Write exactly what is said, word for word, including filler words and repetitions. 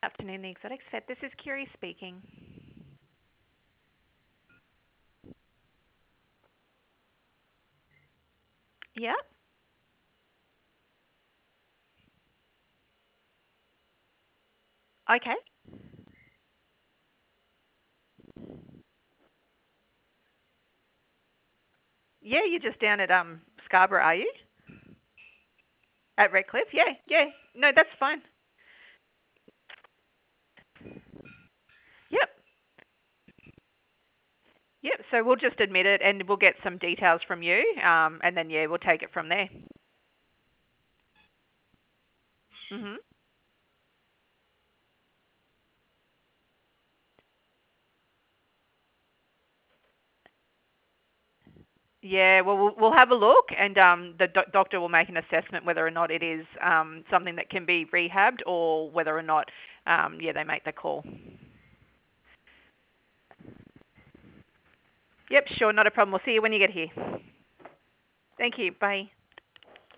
Afternoon, the Exotics Vet. This is Kiri speaking. Yeah. Okay. Yeah, you're just down at um Scarborough, are you? At Redcliffe? Yeah, yeah. No, that's fine. Yep. Yep. So we'll just admit it, and we'll get some details from you, um, and then yeah, we'll take it from there. Mhm. Yeah. Well, we'll we'll have a look, and um, the do- doctor will make an assessment whether or not it is um something that can be rehabbed, or whether or not um yeah they make the call. Yep. Sure. Not a problem. We'll see you when you get here. Thank you. Bye.